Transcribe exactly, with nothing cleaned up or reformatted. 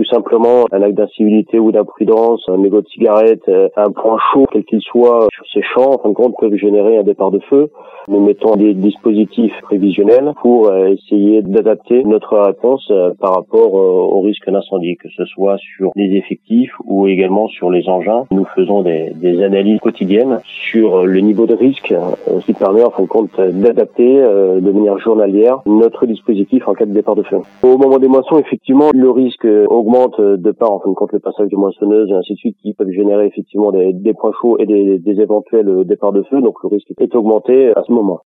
simplement un acte d'incivilité ou d'imprudence, un mégot de cigarette, un point chaud, quel qu'il soit, sur ces champs, en fin de compte, peuvent générer un départ de feu. Nous mettons des dispositifs prévisionnels pour essayer d'adapter notre réponse par rapport au risque d'incendie, que ce soit sur les effectifs ou également sur les engins. Nous faisons des, des analyses quotidiennes sur le niveau de risque, ce qui permet en fin de compte d'adapter de manière journalière notre dispositif en cas de départ de feu. Au moment des moissons, effectivement, le risque augmente de par en fin de compte le passage de moissonneuses et ainsi de suite qui peuvent générer effectivement des, des points chauds et des, des éventuels départs de feu. Donc le risque est augmenté à ce moment.